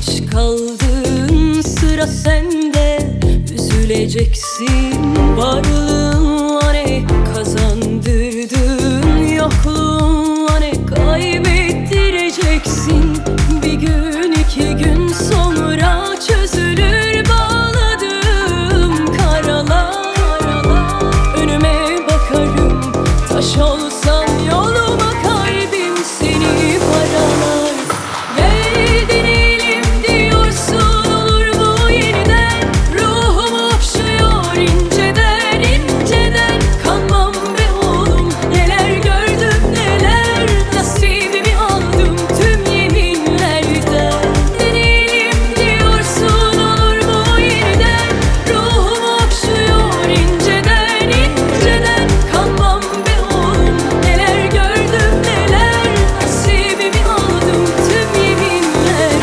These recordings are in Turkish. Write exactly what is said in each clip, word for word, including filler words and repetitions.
geç kaldın, sıra sende. Üzüleceksin, varlığınla ne kazandırdın, yokluğunla ne kaybettireceksin. Bir gün iki gün sonra çözülür bağladığım karalar. Önüme bakarım, taş olsam yoluma kalbim seni paralar. Gel deneyelim diyorsun, olur mu yeniden? Ruhum okşuyor inceden inceden. Kanmam be oğlum, neler gördüm neler, nasibimi aldım tüm yeminlerden. Deneyelim diyorsun, olur mu yeniden? Ruhum okşuyor inceden inceden. Kanmam be oğlum, neler gördüm neler, nasibimi aldım tüm yeminlerden.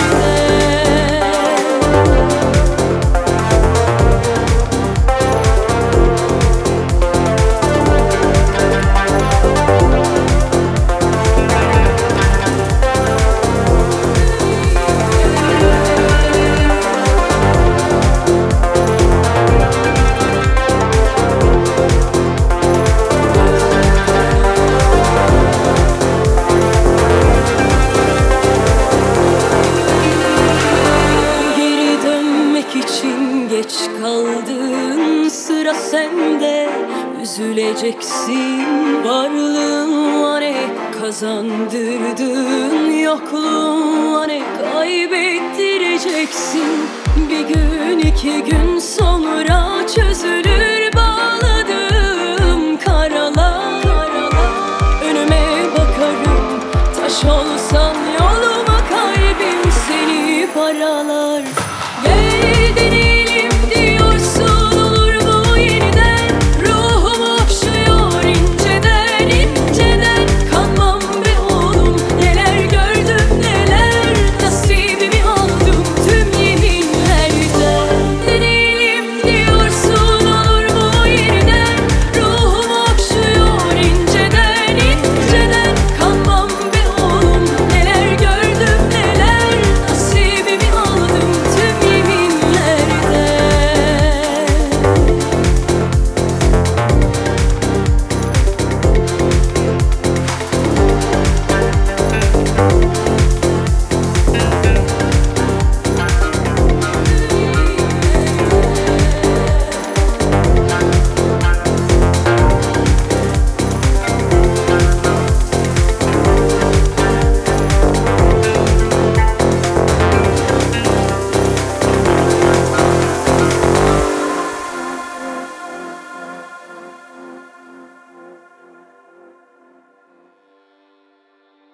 Geri dönmek için geç kaldın, sıra sende. Üzüleceksin, varlığınla ne kazandırdın, yokluğunla ne kaybettireceksin. Bir gün iki gün sonra çözülür